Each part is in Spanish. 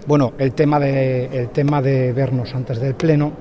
Bueno, el tema de vernos antes del Pleno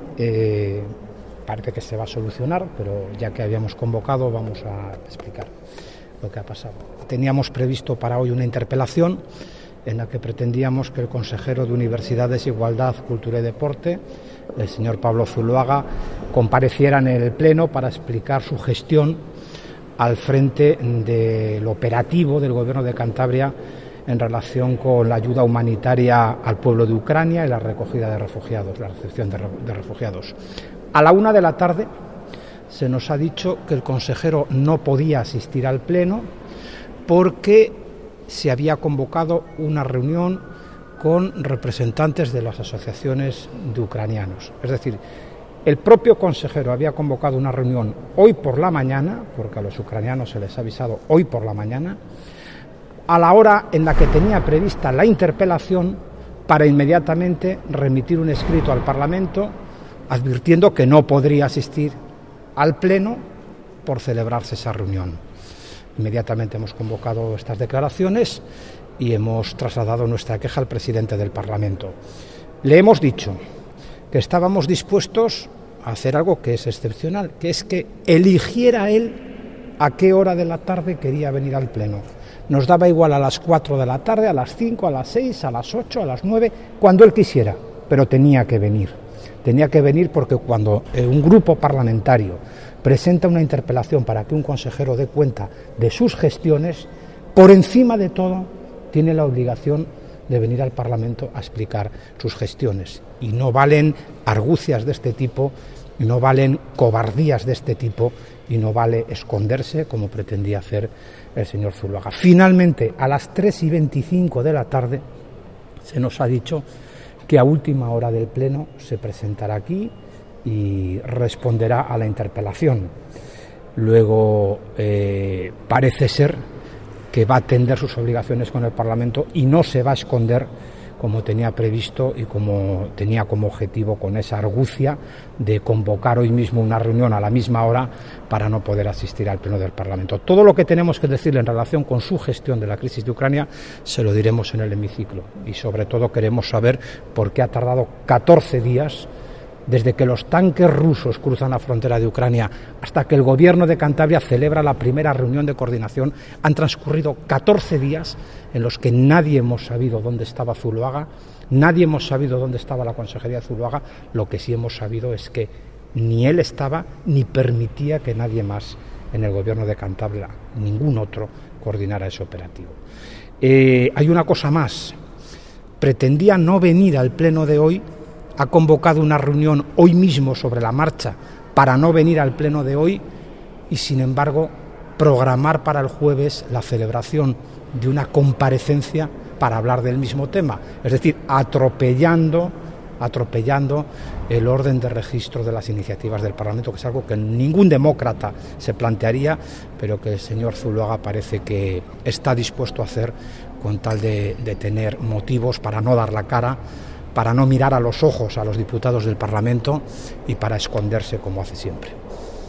parece que se va a solucionar, pero ya que habíamos convocado vamos a explicar lo que ha pasado. Teníamos previsto para hoy una interpelación en la que pretendíamos que el consejero de Universidades, Igualdad, Cultura y Deporte, el señor Pablo Zuloaga, compareciera en el Pleno para explicar su gestión al frente del operativo del Gobierno de Cantabria en relación con la ayuda humanitaria al pueblo de Ucrania y la recogida de refugiados, la recepción de refugiados. A la 1 de la tarde se nos ha dicho que el consejero no podía asistir al Pleno porque se había convocado una reunión con representantes de las asociaciones de ucranianos. Es decir, el propio consejero había convocado una reunión hoy por la mañana, porque a los ucranianos se les ha avisado hoy por la mañana, a la hora en la que tenía prevista la interpelación, para inmediatamente remitir un escrito al Parlamento advirtiendo que no podría asistir al Pleno por celebrarse esa reunión. Inmediatamente hemos convocado estas declaraciones y hemos trasladado nuestra queja al presidente del Parlamento. Le hemos dicho que estábamos dispuestos a hacer algo que es excepcional, que es que eligiera él a qué hora de la tarde quería venir al Pleno. Nos daba igual a las 4 de la tarde, a las 5, a las 6, a las 8, a las 9, cuando él quisiera, pero tenía que venir. Tenía que venir porque cuando un grupo parlamentario presenta una interpelación para que un consejero dé cuenta de sus gestiones, por encima de todo tiene la obligación de venir al Parlamento a explicar sus gestiones. Y no valen argucias de este tipo, no valen cobardías de este tipo y no vale esconderse como pretendía hacer el señor Zuloaga. Finalmente, a las 3:25 de la tarde se nos ha dicho que a última hora del Pleno se presentará aquí y responderá a la interpelación. Luego parece ser que va a atender sus obligaciones con el Parlamento y no se va a esconder como tenía previsto y como tenía como objetivo con esa argucia de convocar hoy mismo una reunión a la misma hora para no poder asistir al Pleno del Parlamento. Todo lo que tenemos que decirle en relación con su gestión de la crisis de Ucrania se lo diremos en el hemiciclo y sobre todo queremos saber por qué ha tardado 14 días desde que los tanques rusos cruzan la frontera de Ucrania hasta que el Gobierno de Cantabria celebra la primera reunión de coordinación. Han transcurrido 14 días en los que nadie hemos sabido dónde estaba Zuloaga, nadie hemos sabido dónde estaba la Consejería de Zuloaga. Lo que sí hemos sabido es que ni él estaba ni permitía que nadie más en el Gobierno de Cantabria, ningún otro, coordinara ese operativo. Hay una cosa más. Pretendía no venir al Pleno de hoy. Ha convocado una reunión hoy mismo sobre la marcha para no venir al Pleno de hoy y, sin embargo, programar para el jueves la celebración de una comparecencia para hablar del mismo tema. Es decir, atropellando el orden de registro de las iniciativas del Parlamento, que es algo que ningún demócrata se plantearía, pero que el señor Zuloaga parece que está dispuesto a hacer con tal de tener motivos para no dar la cara, para no mirar a los ojos a los diputados del Parlamento y para esconderse como hace siempre.